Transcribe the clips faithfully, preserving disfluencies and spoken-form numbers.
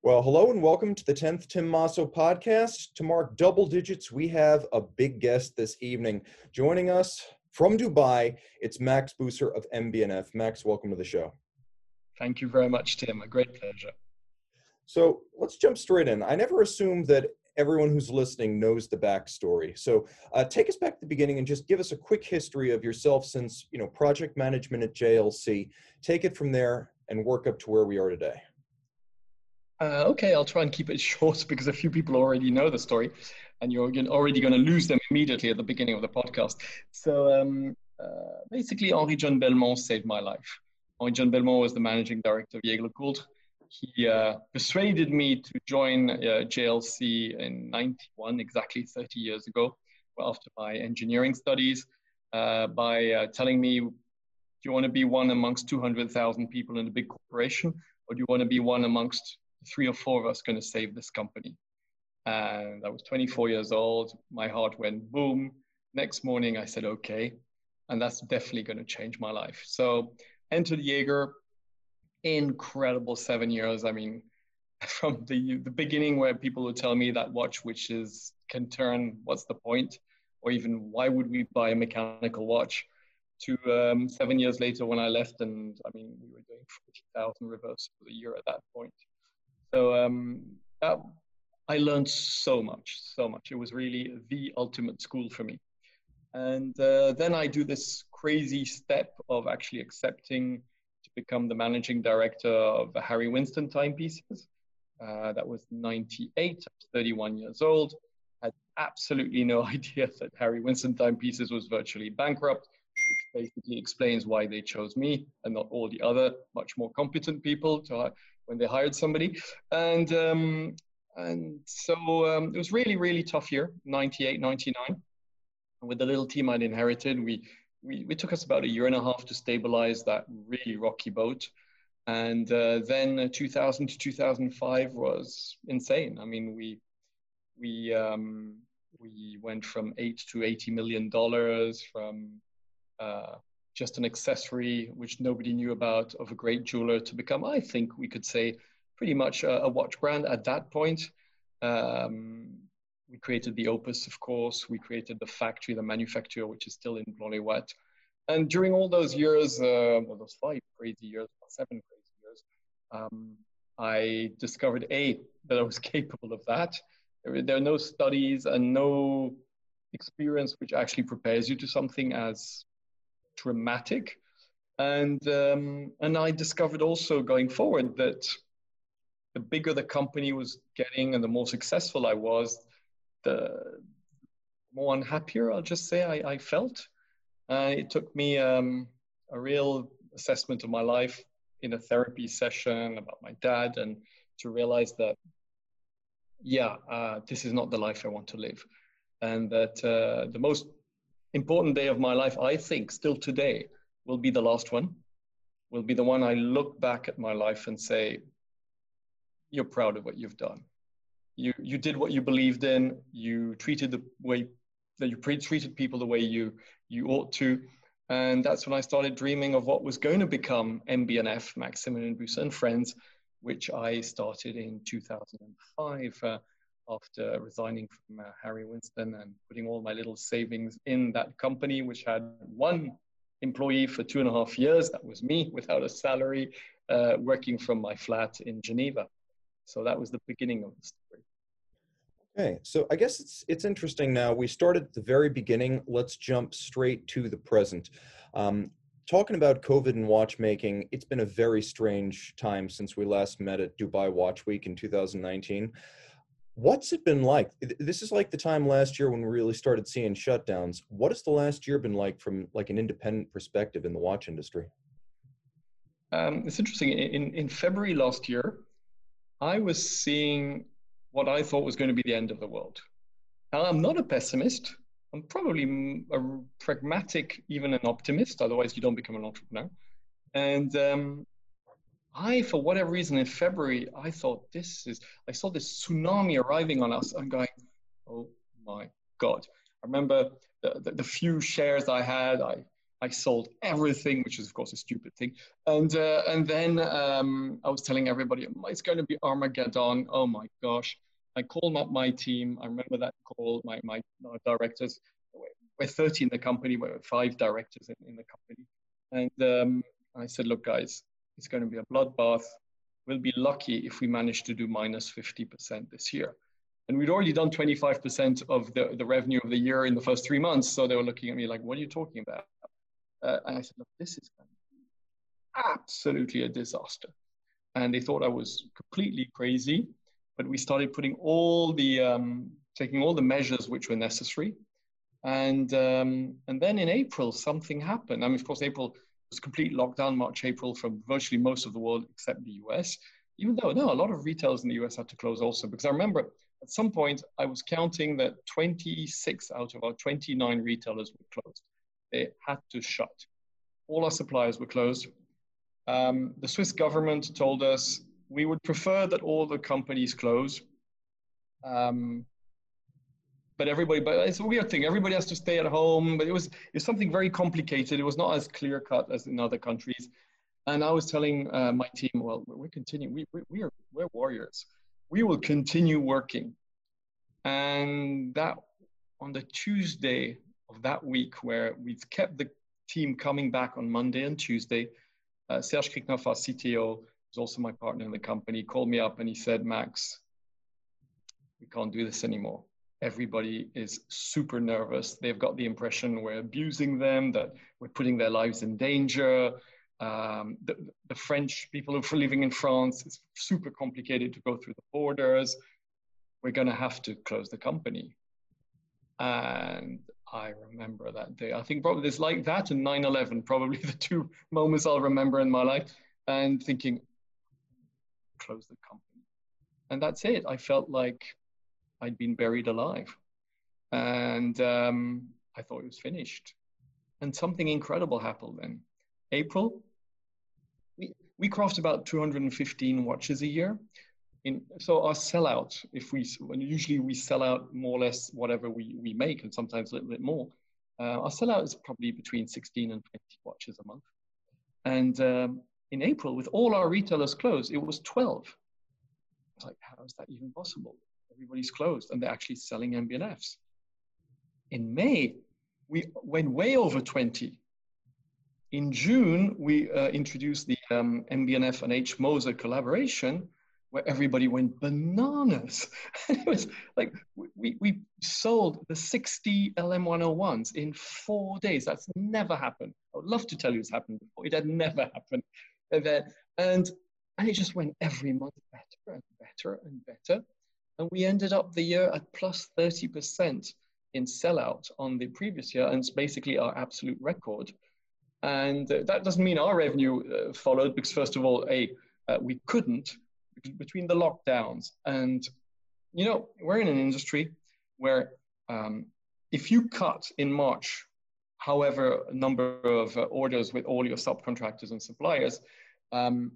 Well, hello and welcome to the tenth Tim Masso podcast. To mark double digits, we have a big guest this evening. Joining us from Dubai, it's Max Bousser of M B N F. Max, welcome to the show. Thank you very much, Tim. A great pleasure. So let's jump straight in. I never assumed that everyone who's listening knows the backstory. So uh, take us back to the beginning and just give us a quick history of yourself since, you know, project management at J L C. Take it from there and work up to where we are today. Uh, okay, I'll try and keep it short because a few people already know the story and you're already going to lose them immediately at the beginning of the podcast. So um, uh, basically, Henri-John Belmont saved my life. Henri-John Belmont was the managing director of Jaeger LeCoultre. He uh, persuaded me to join uh, J L C in ninety-one, exactly thirty years ago, after my engineering studies, uh, by uh, telling me, do you want to be one amongst two hundred thousand people in a big corporation, or do you want to be one amongst three or four of us going to save this company? And I was twenty-four years old. My heart went boom. Next morning, I said, okay. And that's definitely going to change my life. So entered Jaeger, incredible seven years. I mean, from the, the beginning where people would tell me that watch, which is can turn, what's the point? Or even why would we buy a mechanical watch? To um, seven years later when I left, and I mean, we were doing forty thousand reverses a year at that point. So um, that, I learned so much, so much. It was really the ultimate school for me. And uh, then I do this crazy step of actually accepting to become the managing director of the Harry Winston timepieces. Uh, that was ninety-eight, I was thirty-one years old. Had absolutely no idea that Harry Winston timepieces was virtually bankrupt, which basically explains why they chose me and not all the other much more competent people to, when they hired somebody. And um, and so um, it was really, really tough year, ninety-eight, ninety-nine. With the little team I'd inherited, we, we, we took us about a year and a half to stabilize that really rocky boat. And uh, then two thousand to two thousand five was insane. I mean, we, we, um, we went from eight to eighty million dollars, from uh, just an accessory which nobody knew about of a great jeweler to become, I think we could say, pretty much a, a watch brand at that point. Um, we created the Opus, of course. We created the factory, the manufacturer, which is still in Blanc-les-Ouates. And during all those years, uh, well, those five crazy years, seven crazy years, um, I discovered, A, that I was capable of that. There, there are no studies and no experience which actually prepares you to something as dramatic. And, um, and I discovered also going forward that the bigger the company was getting and the more successful I was, the more unhappier, I'll just say, I, I felt. Uh, it took me um, a real assessment of my life in a therapy session about my dad, and to realize that, yeah, uh, this is not the life I want to live. And that uh, the most important day of my life, I think, still today, will be the last one, will be the one I look back at my life and say, you're proud of what you've done. You, you did what you believed in, you treated the way that you treated people the way you, you ought to. And that's when I started dreaming of what was going to become M B N F, Maximilian Bousser and Friends, which I started in two thousand five uh, after resigning from uh, Harry Winston and putting all my little savings in that company, which had one employee for two and a half years. That was me, without a salary, uh, working from my flat in Geneva. So that was the beginning of the story. Okay, so I guess it's it's interesting now. We started at the very beginning. Let's jump straight to the present. Um, talking about COVID and watchmaking, it's been a very strange time since we last met at Dubai Watch Week in two thousand nineteen. What's it been like? This is like the time last year when we really started seeing shutdowns. What has the last year been like from like an independent perspective in the watch industry? Um, it's interesting. In, in February last year, I was seeing what I thought was going to be the end of the world. Now, I'm not a pessimist. I'm probably a pragmatic, even an optimist. Otherwise, you don't become an entrepreneur. And um, I, for whatever reason, in February, I thought this is, I saw this tsunami arriving on us. I'm going, oh my God. I remember the, the, the few shares I had, I I sold everything, which is of course a stupid thing. And uh, and then um, I was telling everybody it's going to be Armageddon. Oh my gosh! I called up my team. I remember that call. My my, my directors. We're thirty in the company. We're five directors in, in the company. And um, I said, look, guys, it's going to be a bloodbath. We'll be lucky if we manage to do minus fifty percent this year. And we'd already done twenty-five percent of the, the revenue of the year in the first three months. So they were looking at me like, what are you talking about? Uh, and I said, look, this is going to be absolutely a disaster. And they thought I was completely crazy. But we started putting all the, um, taking all the measures which were necessary. And um, and then in April, something happened. I mean, of course, April was complete lockdown, March, April, from virtually most of the world except the U S. Even though, no, a lot of retailers in the U S had to close also. Because I remember at some point, I was counting that twenty-six out of our twenty-nine retailers were closed. They had to shut. All our suppliers were closed. Um, the Swiss government told us we would prefer that all the companies close. Um, But everybody, but it's a weird thing. Everybody has to stay at home. But it was, it was something very complicated. It was not as clear cut as in other countries. And I was telling uh, my team, well, we're continuing. We, we, we are, we're warriors. We will continue working. And that on the Tuesday of that week, where we kept the team coming back on Monday and Tuesday, uh, Serge Kriknoff, our C T O, who's also my partner in the company, called me up and he said, Max, we can't do this anymore. Everybody is super nervous. They've got the impression we're abusing them, that we're putting their lives in danger. Um, the, the French people who are living in France, it's super complicated to go through the borders. We're going to have to close the company. And I remember that day. I think probably there's like that and nine eleven, probably the two moments I'll remember in my life, and thinking, close the company. And that's it. I felt like I'd been buried alive. And um, I thought it was finished. And something incredible happened then. April, we, we craft about two hundred fifteen watches a year. In, so our sellout, if we, when usually we sell out more or less whatever we, we make, and sometimes a little bit more, uh, our sellout is probably between sixteen and twenty watches a month. And um, in April, with all our retailers closed, it was twelve. I was like, how is that even possible? Everybody's closed and they're actually selling M B N Fs. In May, we went way over twenty. In June, we uh, introduced the um, M B N F and H. Moser collaboration, where everybody went bananas. It was like, we, we sold the sixty L M one oh ones in four days. That's never happened. I would love to tell you it's happened before. It had never happened. And, then, and, and it just went every month better and better and better. And we ended up the year at plus thirty percent in sellout on the previous year. And it's basically our absolute record. And uh, that doesn't mean our revenue uh, followed, because first of all, A, uh, we couldn't, between the lockdowns. And, you know, we're in an industry where um, if you cut in March, however, a number of uh, orders with all your subcontractors and suppliers, um,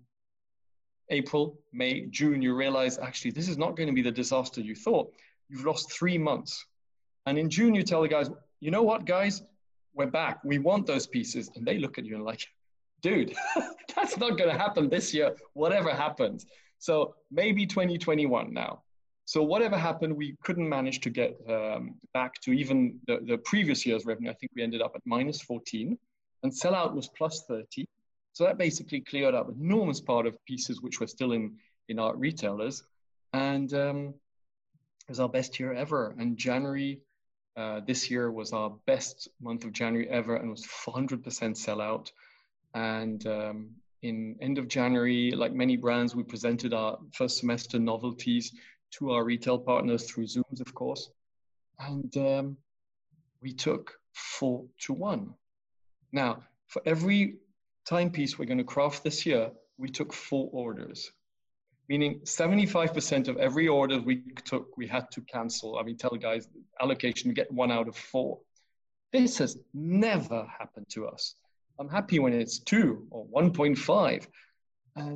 April, May, June, you realize actually this is not going to be the disaster you thought. You've lost three months. And in June, you tell the guys, you know what, guys, we're back. We want those pieces. And they look at you and like, dude, that's not going to happen this year, whatever happens. So maybe twenty twenty-one now. So whatever happened, we couldn't manage to get um, back to even the, the previous year's revenue. I think we ended up at minus fourteen and sellout was plus thirty. So that basically cleared up an enormous part of pieces which were still in, in our retailers. And um, it was our best year ever. And January uh, this year was our best month of January ever and was four hundred percent sellout. And um, in end of January, like many brands, we presented our first semester novelties to our retail partners through Zooms, of course. And um, we took four to one. Now, for every timepiece we're going to craft this year, we took four orders, meaning seventy-five percent of every order we took, we had to cancel. I mean, tell guys, allocation, get one out of four. This has never happened to us. I'm happy when it's two or one point five. And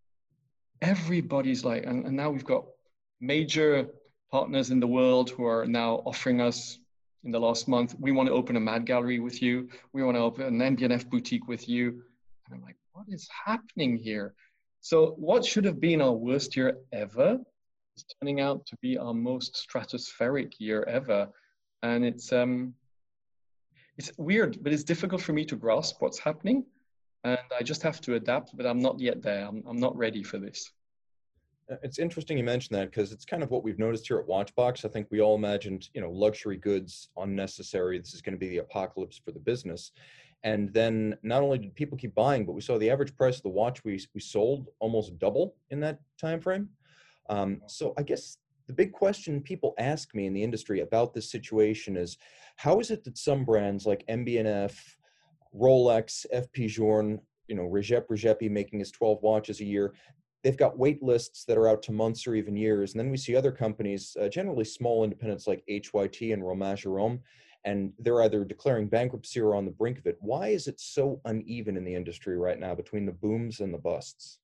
everybody's like, and, and now we've got major partners in the world who are now offering us in the last month, we want to open a Mad Gallery with you. We want to open an M B N F boutique with you. And I'm like, what is happening here? So what should have been our worst year ever is turning out to be our most stratospheric year ever. And it's, um, it's weird, but it's difficult for me to grasp what's happening. And I just have to adapt, but I'm not yet there. I'm, I'm not ready for this. It's interesting you mentioned that, because it's kind of what we've noticed here at Watchbox. I think we all imagined, you know, luxury goods, unnecessary. This is going to be the apocalypse for the business. And then not only did people keep buying, but we saw the average price of the watch we, we sold almost double in that time frame. Um, so I guess the big question people ask me in the industry about this situation is, how is it that some brands like M B N F, Rolex, F P Journe, you know, Recep Recepi making his twelve watches a year, they've got wait lists that are out to months or even years. And then we see other companies, uh, generally small independents like H Y T and Romain Jerome, and they're either declaring bankruptcy or on the brink of it. Why is it so uneven in the industry right now between the booms and the busts?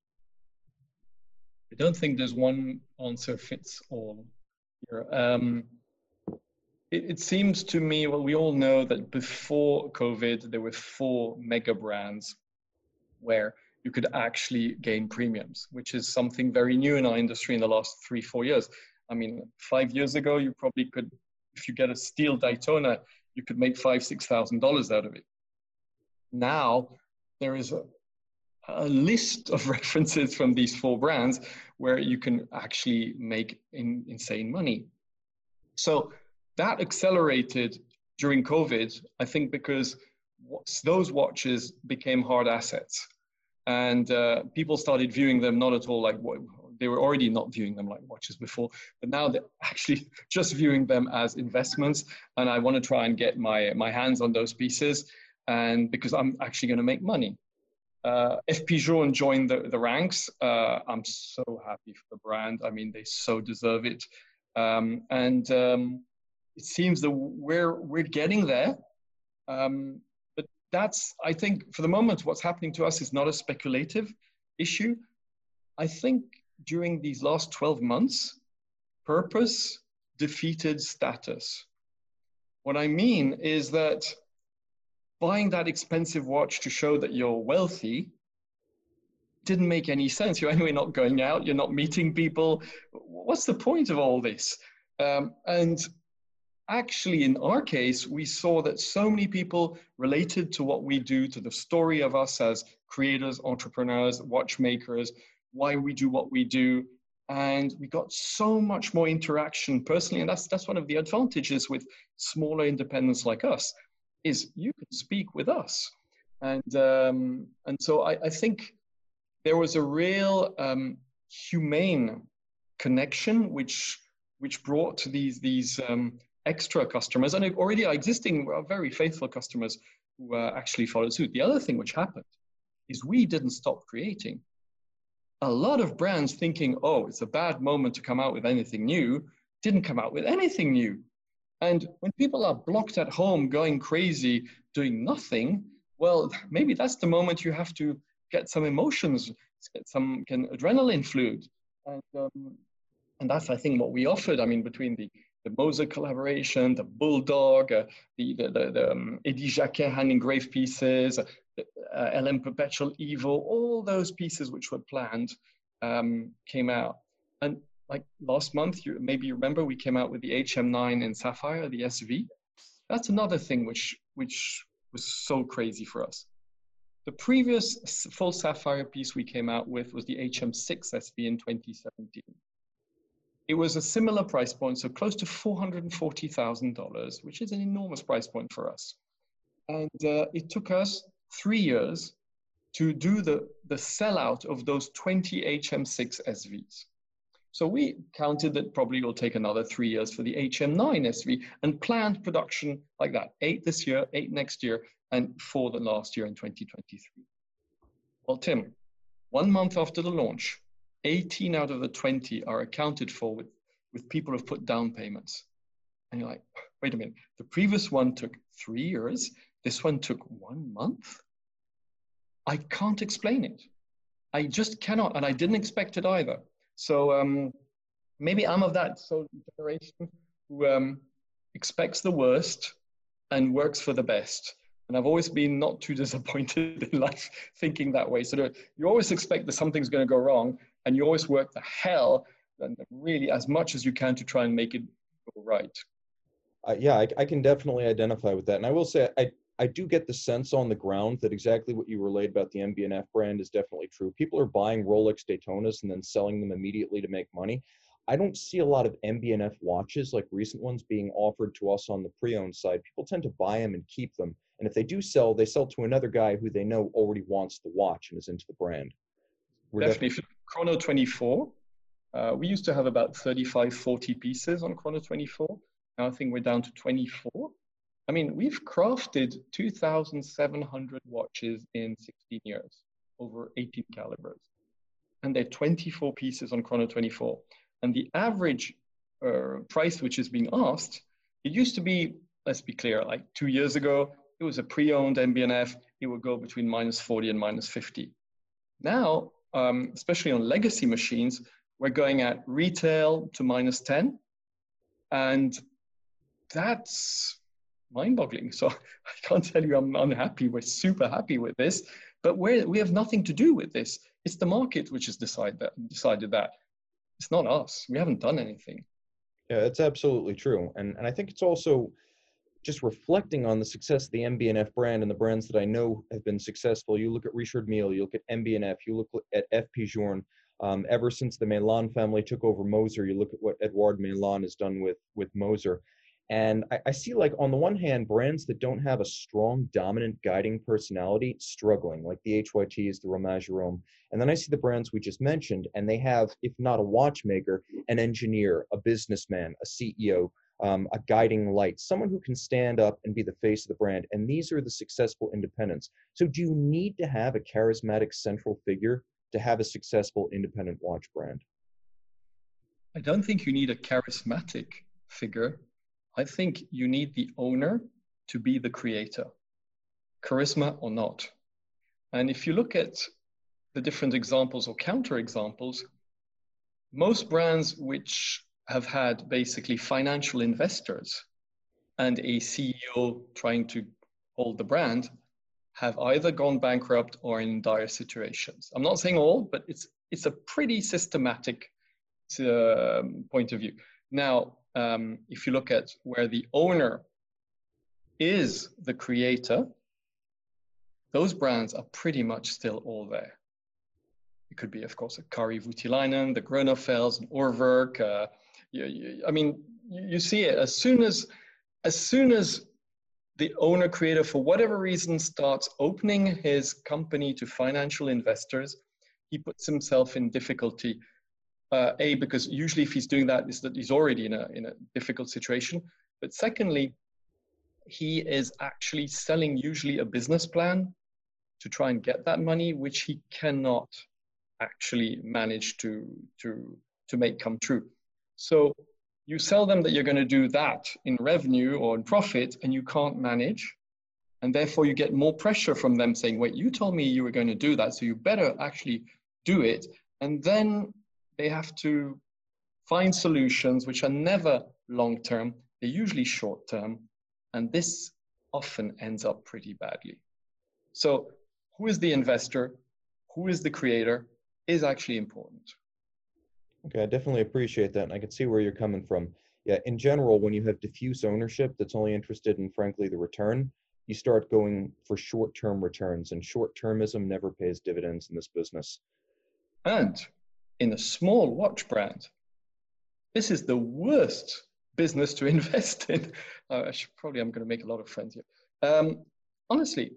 I don't think there's one answer fits all here. Um, it, it seems to me, well, we all know that before COVID, there were four mega brands where you could actually gain premiums, which is something very new in our industry in the last three, four years. I mean, five years ago, you probably could, if you get a steel Daytona, you could make five, six thousand dollars out of it. Now, there is a, a list of references from these four brands where you can actually make in, insane money. So that accelerated during COVID, I think, because those watches became hard assets. And uh, people started viewing them not at all like what they were already not viewing them like watches before, but now they're actually just viewing them as investments. And I want to try and get my, my hands on those pieces, and because I'm actually going to make money. Uh, F P Journe joined the, the ranks. Uh, I'm so happy for the brand. I mean, they so deserve it. Um, and um, it seems that we're, we're getting there. Um, but that's, I think, for the moment, what's happening to us is not a speculative issue. I think during these last twelve months, purpose defeated status. What I mean is that buying that expensive watch to show that you're wealthy didn't make any sense. You're anyway not going out, you're not meeting people. What's the point of all this? Um, and actually, in our case, we saw that so many people related to what we do, to the story of us as creators, entrepreneurs, watchmakers, why we do what we do. And we got so much more interaction personally. And that's, that's one of the advantages with smaller independents like us, is you can speak with us. And, um, and so I, I think there was a real um, humane connection, which, which brought these, these um, extra customers, and already our existing are very faithful customers who uh, actually followed suit. The other thing which happened is we didn't stop creating. A lot of brands thinking, oh, it's a bad moment to come out with anything new, didn't come out with anything new. And when people are blocked at home, going crazy, doing nothing, well, maybe that's the moment you have to get some emotions, get some can, adrenaline fluid. And, um, and that's, I think, what we offered. I mean, between the, the Moser collaboration, the Bulldog, uh, the, the, the, the um, Eddie Jacquet hand-engraved pieces, uh, uh, L M Perpetual Evo, all those pieces which were planned um, came out. And like last month, you, maybe you remember, we came out with the H M nine in Sapphire, the S V. That's another thing which, which was so crazy for us. The previous full Sapphire piece we came out with was the H M six S V in twenty seventeen. It was a similar price point, so close to four hundred forty thousand dollars, which is an enormous price point for us. And uh, it took us three years to do the, the sellout of those twenty H M six S Vs. So we counted that probably will take another three years for the H M nine S V, and planned production like that, eight this year, eight next year, and four the last year in twenty twenty-three. Well, Tim, one month after the launch, eighteen out of the twenty are accounted for with, with people who've put down payments. And you're like, wait a minute, the previous one took three years, this one took one month? I can't explain it. I just cannot, and I didn't expect it either. So um, maybe I'm of that so generation who um, expects the worst and works for the best. And I've always been not too disappointed in life thinking that way. So you always expect that something's going to go wrong, and you always work the hell and really as much as you can to try and make it go right. Uh, yeah, I, I can definitely identify with that. And I will say, I, I do get the sense on the ground that exactly what you relayed about the M B N F brand is definitely true. People are buying Rolex Daytonas and then selling them immediately to make money. I don't see a lot of M B N F watches like recent ones being offered to us on the pre-owned side. People tend to buy them and keep them. And if they do sell, they sell to another guy who they know already wants the watch and is into the brand. We're definitely. definitely Chrono twenty-four. Uh, we used to have about thirty-five, forty pieces on Chrono twenty-four. Now I think we're down to twenty-four. I mean, we've crafted two thousand seven hundred watches in sixteen years, over eighteen calibers. And there are twenty-four pieces on Chrono twenty-four. And the average uh, price which is being asked, it used to be, let's be clear, like two years ago, it was a pre-owned M B N F, it would go between minus forty and minus fifty. Now, um, especially on legacy machines, we're going at retail to minus ten. And that's mind-boggling. So I can't tell you I'm unhappy. We're super happy with this, but we're, we have nothing to do with this. It's the market which has decided that, decided that. It's not us. We haven't done anything. Yeah, it's absolutely true. And, and I think it's also just reflecting on the success of the M B N F brand and the brands that I know have been successful. You look at Richard Mille, you look at M B N F, you look at F P Journe. Um, ever since the Meylan family took over Moser, you look at what Edouard Meylan has done with, with Moser. And I, I see, like, on the one hand, brands that don't have a strong, dominant guiding personality struggling, like the H Y Ts, the Romain Jerome. And then I see the brands we just mentioned, and they have, if not a watchmaker, an engineer, a businessman, a C E O, um, a guiding light, someone who can stand up and be the face of the brand. And these are the successful independents. So do you need to have a charismatic central figure to have a successful independent watch brand? I don't think you need a charismatic figure. I think you need the owner to be the creator, charisma or not. And if you look at the different examples or counter examples, most brands which have had basically financial investors and a C E O trying to hold the brand have either gone bankrupt or in dire situations. I'm not saying all, but it's, it's a pretty systematic uh, point of view. Now, Um, if you look at where the owner is the creator, those brands are pretty much still all there. It could be, of course, a Kari Voutilainen, the Groenevels, and Urwerk. Uh, you, you, I mean, you, you see it as soon as, as soon as the owner creator, for whatever reason, starts opening his company to financial investors, he puts himself in difficulty. Uh, a, because usually if he's doing that, is that he's already in a, in a difficult situation. But secondly, he is actually selling usually a business plan to try and get that money, which he cannot actually manage to, to, to make come true. So you sell them that you're going to do that in revenue or in profit, and you can't manage. And therefore you get more pressure from them saying, wait, you told me you were going to do that, so you better actually do it. And then they have to find solutions which are never long-term, they're usually short-term, and this often ends up pretty badly. So who is the investor, who is the creator, is actually important. Okay, I definitely appreciate that, and I can see where you're coming from. Yeah, in general, when you have diffuse ownership that's only interested in, frankly, the return, you start going for short-term returns, and short-termism never pays dividends in this business. And in a small watch brand, this is the worst business to invest in. Uh, I should, probably I'm going to make a lot of friends here. Um, honestly,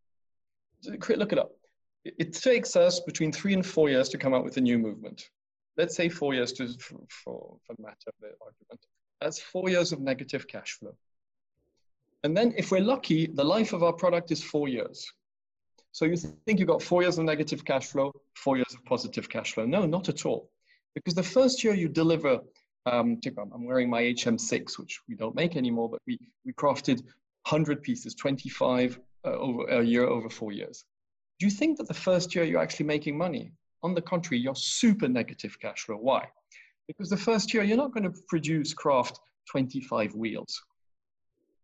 look it up. It, it takes us between three and four years to come out with a new movement. Let's say four years to, for, for, for the matter of the argument. That's four years of negative cash flow. And then if we're lucky, the life of our product is four years. So you think you've got four years of negative cash flow, four years of positive cash flow. No, not at all. Because the first year you deliver, um, I'm wearing my H M six, which we don't make anymore, but we, we crafted one hundred pieces, twenty-five uh, over a year over four years. Do you think that the first year you're actually making money? On the contrary, you're super negative cash flow. Why? Because the first year you're not going to produce, craft twenty-five wheels.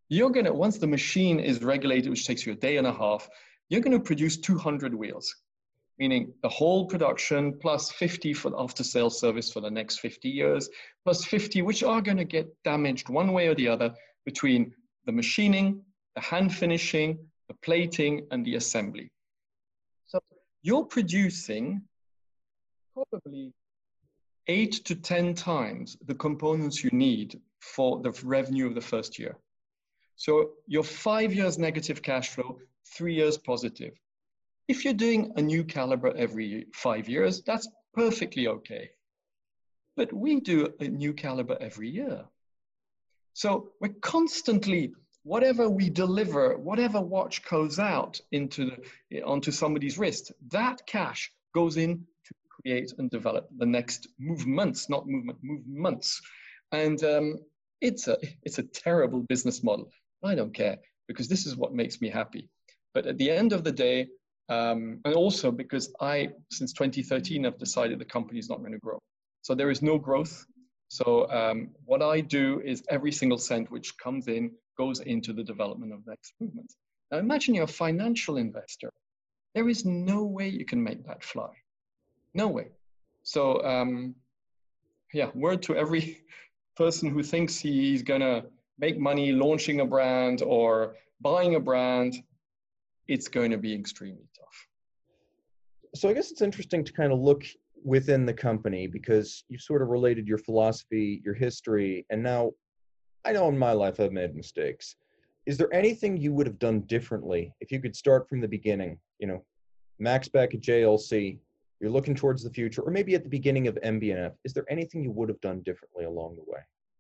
you're going to, once the machine is regulated, which takes you a day and a half, you're going to produce two hundred wheels, meaning the whole production plus fifty for the after sales service for the next fifty years, plus fifty, which are going to get damaged one way or the other between the machining, the hand finishing, the plating, and the assembly. So you're producing probably eight to ten times the components you need for the revenue of the first year. So your five years negative cash flow, three years positive. If you're doing a new caliber every five years, that's perfectly okay. But we do a new caliber every year. So we're constantly, whatever we deliver, whatever watch goes out into the, onto somebody's wrist, that cash goes in to create and develop the next movements, not movement, movements. And um, it's a, it's a terrible business model. I don't care, because this is what makes me happy. But at the end of the day, um, and also because I, since twenty thirteen, have decided the company is not going to grow. So there is no growth. So um, what I do is every single cent which comes in goes into the development of next movements. Now imagine you're a financial investor. There is no way you can make that fly. No way. So um, yeah, word to every person who thinks he's going to make money launching a brand or buying a brand, it's going to be extremely tough. So I guess it's interesting to kind of look within the company, because you've sort of related your philosophy, your history, and now I know in my life I've made mistakes. Is there anything you would have done differently if you could start from the beginning? You know, Max back at J L C, you're looking towards the future, or maybe at the beginning of M B N F. Is there anything you would have done differently along the way?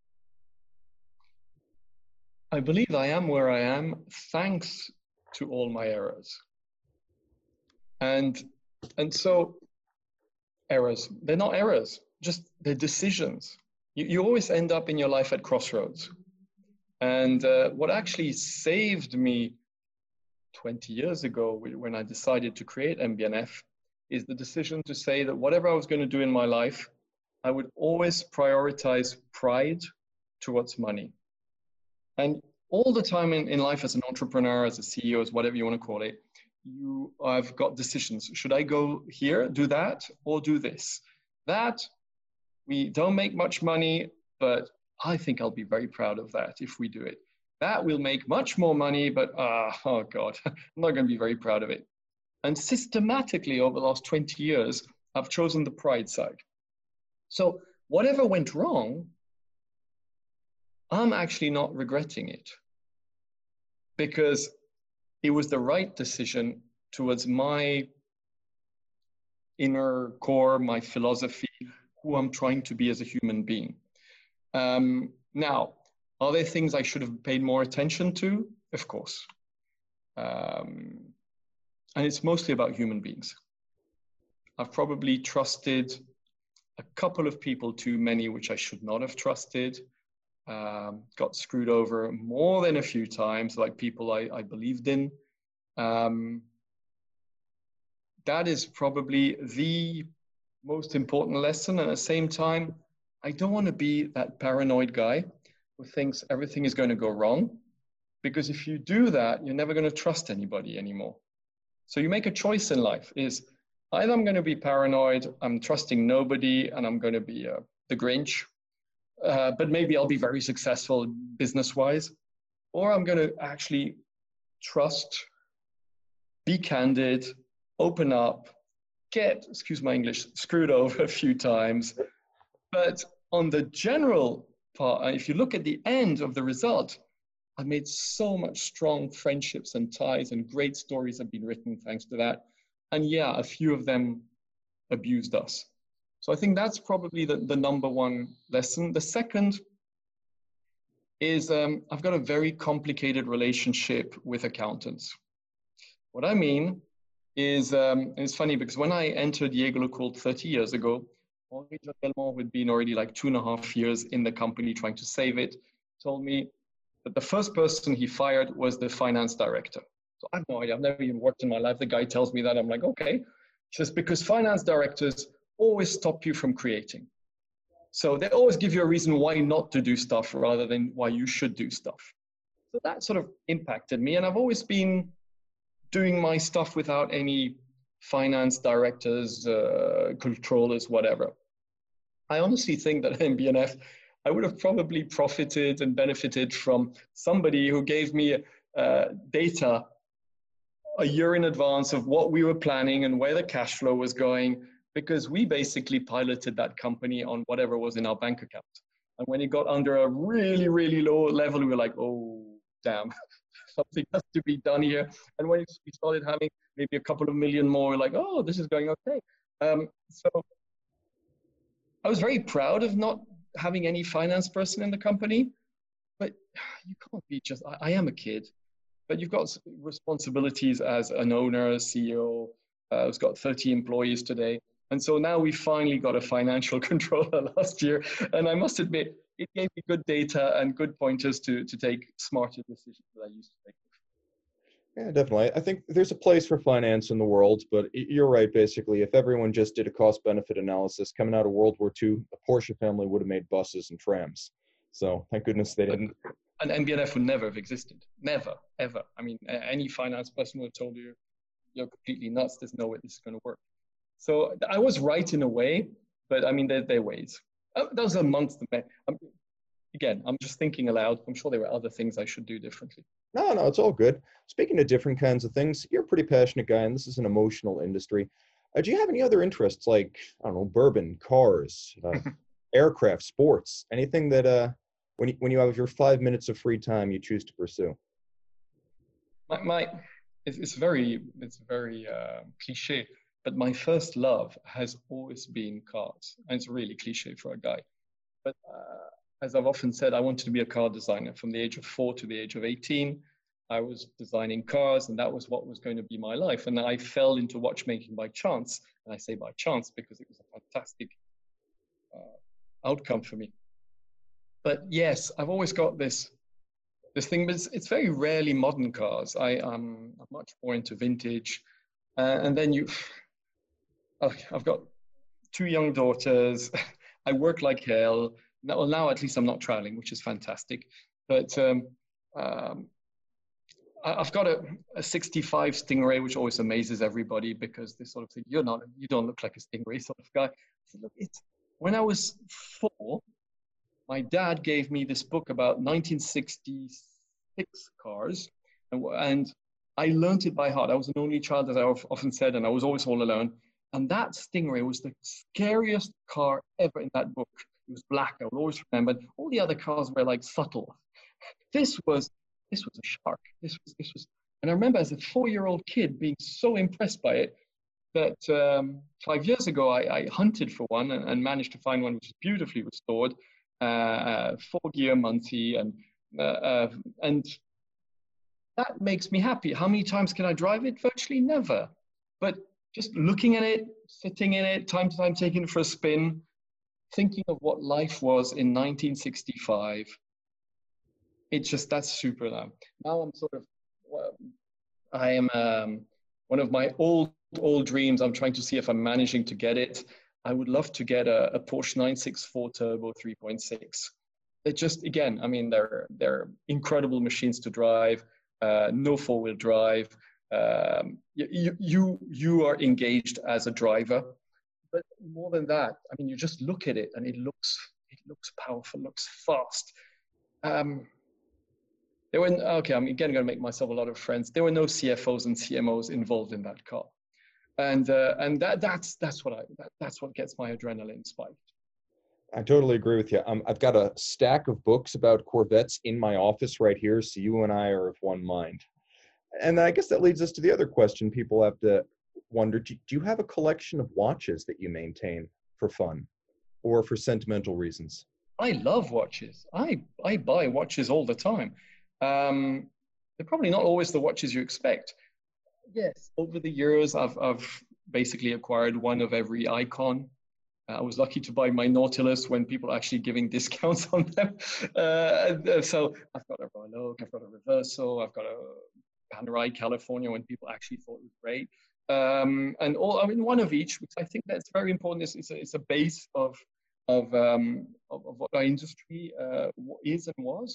I believe I am where I am thanks to all my errors. And, and so errors, they're not errors, just they're decisions. You, you always end up in your life at crossroads. And uh, what actually saved me twenty years ago when I decided to create M B N F is the decision to say that whatever I was going to do in my life, I would always prioritize pride towards money. And all the time in, in life as an entrepreneur, as a C E O, as whatever you want to call it, you I've got decisions. Should I go here, do that, or do this? That, we don't make much money, but I think I'll be very proud of that if we do it. That will make much more money, but uh, oh God, I'm not going to be very proud of it. And systematically over the last twenty years, I've chosen the pride side. So whatever went wrong, I'm actually not regretting it, because it was the right decision towards my inner core, my philosophy, who I'm trying to be as a human being. Um, now, are there things I should have paid more attention to? Of course. Um, and it's mostly about human beings. I've probably trusted a couple of people too many, which I should not have trusted. Um, got screwed over more than a few times, like people I, I believed in. Um, that is probably the most important lesson. And at the same time, I don't want to be that paranoid guy who thinks everything is going to go wrong, because if you do that, you're never going to trust anybody anymore. So you make a choice in life, is either I'm going to be paranoid, I'm trusting nobody, and I'm going to be uh, the Grinch, uh, but maybe I'll be very successful business-wise, or I'm going to actually trust, be candid, open up, get, excuse my English, screwed over a few times. But on the general part, if you look at the end of the result, I made so much strong friendships and ties, and great stories have been written thanks to that. And yeah, a few of them abused us. So I think that's probably the, the number one lesson. The second is um, I've got a very complicated relationship with accountants. What I mean is, um, and it's funny because when I entered Jaeger-LeCoultre thirty years ago, Henri John Delmont, who had been already like two and a half years in the company trying to save it, told me that the first person he fired was the finance director. So I have no idea, I've never even worked in my life. The guy tells me that, I'm like, okay. He says, because finance directors always stop you from creating. So they always give you a reason why not to do stuff rather than why you should do stuff. So that sort of impacted me. And I've always been doing my stuff without any finance directors, uh, controllers, whatever. I honestly think that M B N F, I would have probably profited and benefited from somebody who gave me uh, data a year in advance of what we were planning and where the cash flow was going, because we basically piloted that company on whatever was in our bank account. And when it got under a really, really low level, we were like, oh, damn, something has to be done here. And when we started having maybe a couple of million more, we're like, oh, this is going okay. Um, so I was very proud of not having any finance person in the company, but you can't be just, I, I am a kid, but you've got responsibilities as an owner, a C E O, uh, who's got thirty employees today. And so now we finally got a financial controller last year. And I must admit, it gave me good data and good pointers to, to take smarter decisions that I used to take. Yeah, definitely. I think there's a place for finance in the world, but you're right. Basically, if everyone just did a cost-benefit analysis coming out of World War Two, the Porsche family would have made buses and trams. So thank goodness they didn't. And M B N F would never have existed. Never, ever. I mean, any finance person would have told you, you're completely nuts. There's no way this is going to work. So I was right in a way, but I mean, there, there are ways. That was amongst the men. I'm, again, I'm just thinking aloud. I'm sure there were other things I should do differently. No, no, it's all good. Speaking of different kinds of things, you're a pretty passionate guy, and this is an emotional industry. Uh, do you have any other interests like, I don't know, bourbon, cars, uh, aircraft, sports, anything that uh, when you, when you have your five minutes of free time, you choose to pursue? My, my it's, it's very, it's very uh, cliche, but my first love has always been cars. And it's really cliche for a guy. But uh, as I've often said, I wanted to be a car designer from the age of four to the age of eighteen. I was designing cars, and that was what was going to be my life. And I fell into watchmaking by chance. And I say by chance because it was a fantastic uh, outcome for me. But yes, I've always got this this thing, but it's, it's very rarely modern cars. I, um, I'm much more into vintage. Uh, and then you, I've got two young daughters. I work like hell. Now, well, now at least I'm not traveling, which is fantastic. But um, um, I've got a, a sixty-five Stingray, which always amazes everybody because they sort of think, you're not, you don't look like a Stingray sort of guy. I said, look, it's, when I was four, my dad gave me this book about nineteen sixty-six cars, and, and I learned it by heart. I was an only child, as I often said, and I was always all alone. And that Stingray was the scariest car ever in that book. It was black, I will always remember. All the other cars were like subtle. This was, this was a shark. This was, this was, and I remember as a four-year-old kid being so impressed by it that um, five years ago I, I hunted for one and, and managed to find one which is beautifully restored. Uh, four-gear Muncie, and uh, uh, and that makes me happy. How many times can I drive it? Virtually never. But just looking at it, sitting in it, time to time taking it for a spin, thinking of what life was in nineteen sixty-five, it's just, that's super now. Now I'm sort of, well, I am um, one of my old, old dreams. I'm trying to see if I'm managing to get it. I would love to get a, a Porsche nine sixty-four Turbo three point six. It just, again, I mean, they're, they're incredible machines to drive, uh, no four-wheel drive. Um, you, you, you are engaged as a driver. But more than that, I mean, you just look at it and it looks, it looks powerful, looks fast. Um, there were, okay, I'm again going to make myself a lot of friends. There were no C F Os and C M Os involved in that car. And uh, and that that's that's what I that, that's what gets my adrenaline spiked. I totally agree with you. Um, I've got a stack of books about Corvettes in my office right here, so you and I are of one mind. And I guess that leads us to the other question people have to wonder: do, do you have a collection of watches that you maintain for fun or for sentimental reasons? I love watches. I I buy watches all the time. Um, they're probably not always the watches you expect. Yes, over the years, I've, I've basically acquired one of every icon. Uh, I was lucky to buy my Nautilus when people are actually giving discounts on them. Uh, so I've got a Royal Oak, I've got a Reverso, I've got a Panerai California when people actually thought it was great. Um, and all, I mean, one of each, which I think that's very important. It's, it's, a, it's a base of, of, um, of, of what our industry uh, is and was.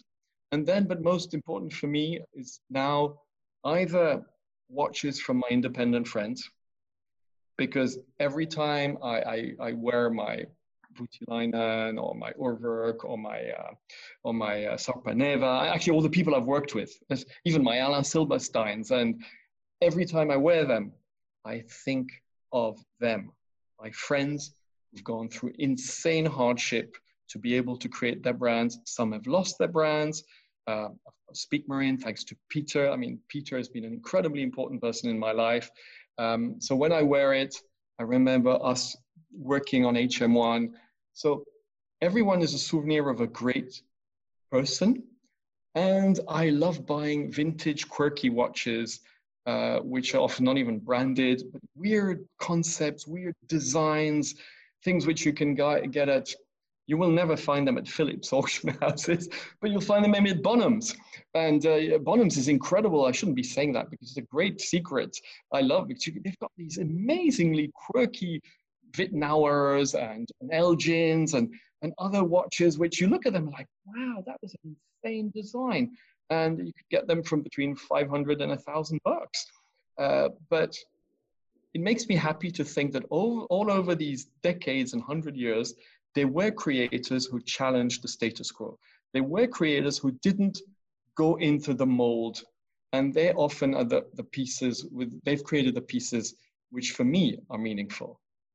And then, but most important for me is now either watches from my independent friends, because every time I, I, I wear my Voutilainen or my Urwerk or my uh, or my uh, Sarpaneva, actually all the people I've worked with, even my Alain Silbersteins, and every time I wear them, I think of them, my friends who've gone through insane hardship to be able to create their brands. Some have lost their brands. Uh, Speak Marine, thanks to Peter. I mean, Peter has been an incredibly important person in my life. Um, so when I wear it, I remember us working on H M one. So everyone is a souvenir of a great person. And I love buying vintage, quirky watches, uh, which are often not even branded, but weird concepts, weird designs, things which you can get at. You will never find them at Phillips auction houses, but you'll find them maybe at Bonhams. And uh, Bonhams is incredible. I shouldn't be saying that because it's a great secret. I love it. They've got these amazingly quirky Wittnauers and, and Elgins and, and other watches, which you look at them and like, wow, that was an insane design. And you could get them from between five hundred and a thousand bucks. Uh, but it makes me happy to think that all, all over these decades and hundred years, there were creators who challenged the status quo. There were creators who didn't go into the mold. And they often are the, the pieces, with, they've created the pieces which for me are meaningful.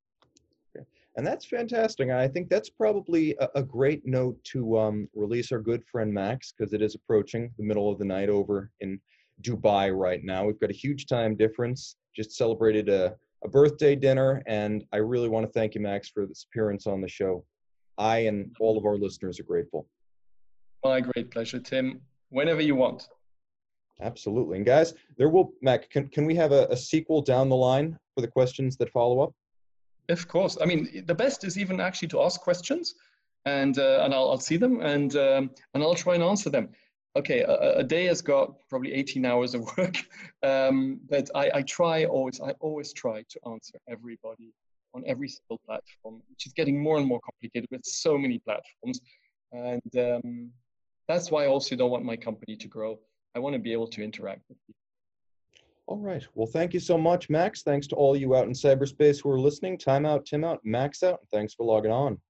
And that's fantastic. And I think that's probably a, a great note to um, release our good friend Max, because it is approaching the middle of the night over in Dubai right now. We've got a huge time difference, just celebrated a, a birthday dinner, and I really want to thank you, Max, for this appearance on the show. I and all of our listeners are grateful. My great pleasure, Tim. Whenever you want. Absolutely. And guys, there will, Mac, can, can we have a, a sequel down the line for the questions that follow up? Of course. I mean, the best is even actually to ask questions, and uh, and I'll, I'll see them, and um, and I'll try and answer them. Okay, a, a day has got probably eighteen hours of work, um, but I, I try always, I always try to answer everybody on every single platform, which is getting more and more complicated with so many platforms. And um, that's why I also don't want my company to grow. I want to be able to interact with people. All right. Well, thank you so much, Max. Thanks to all you out in cyberspace who are listening. Time out, Tim out, Max out. Thanks for logging on.